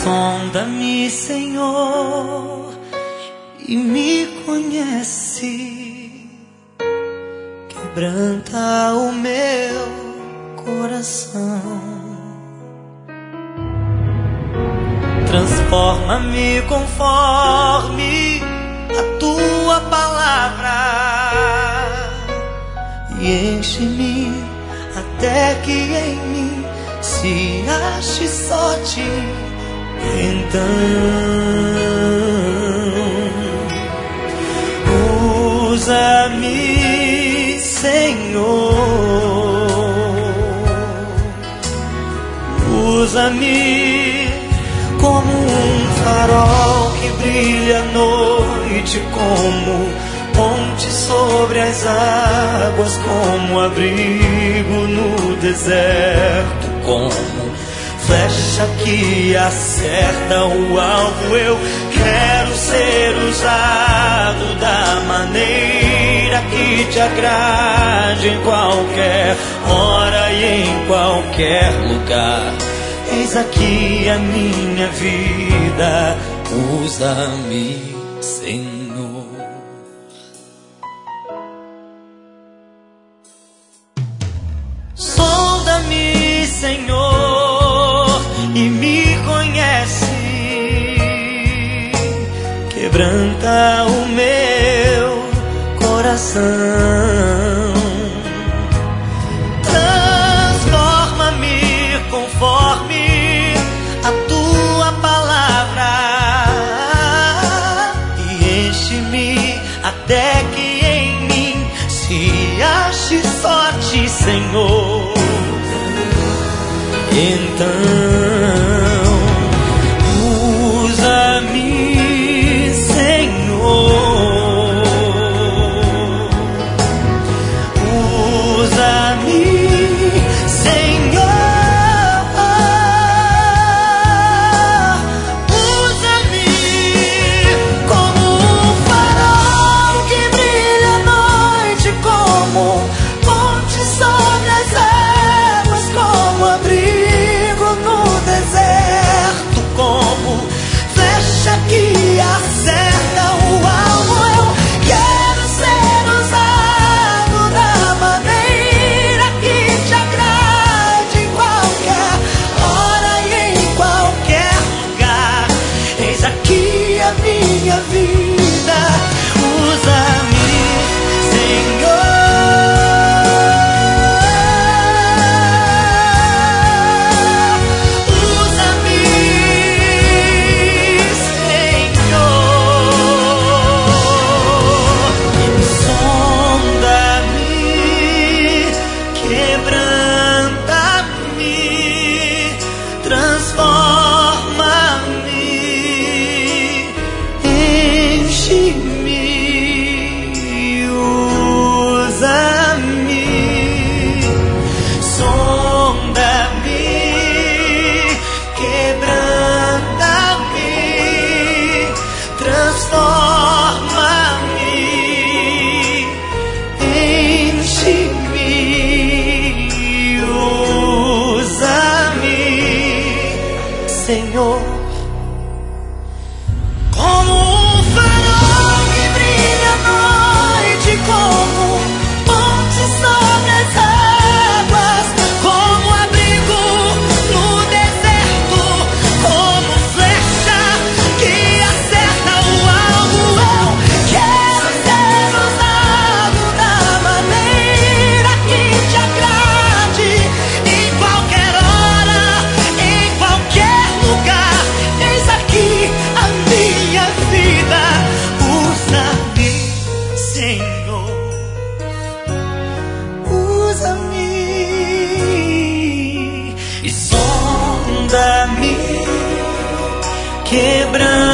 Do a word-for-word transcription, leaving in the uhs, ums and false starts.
Sonda-me, Senhor, e me conhece. Quebranta o meu coração. Transforma-me conforme a tua palavra e enche-me até que em mim se ache só ti. Então usa-me, Senhor, usa-me como um farol que brilha à noite, como ponte sobre as águas, como abrigo no deserto, como flecha que acerta o alvo. Eu quero ser usado da maneira que te agrade, em qualquer hora e em qualquer lugar. Eis aqui a minha vida, usa-me, Senhor. Sonda-me, Senhor, e me conhece. Quebranta o meu coração. Transforma-me conforme a tua palavra e enche-me até que em mim se ache só ti, Senhor. Então usa-me, Senhor, usa-me, Senhor, usa-me como um farol que brilha à noite, como ponte sobre as águas, como abrigo no deserto, como flecha que acerta o alvo. Eu quero ser usado da maneira que te agrade, em qualquer hora e em qualquer lugar. Eis aqui a minha vida, usa-me, Senhor. Usa-me, Senhor. Sonda-me, quebranta-me, transforma-me, enche-me, usa-me. Sonda-me, quebranta-me, transforma-me, enche-me, usa-me, Senhor. Como um farol que brilha à noite, como ponte sobre as águas, como abrigo no deserto, como flecha que acerta o alvo. Eu quero ser usado da maneira que te agrade, em qualquer hora, em qualquer lugar. Eis aqui a minha vida, usa-me, Senhor, usa-me e sonda-me, quebranta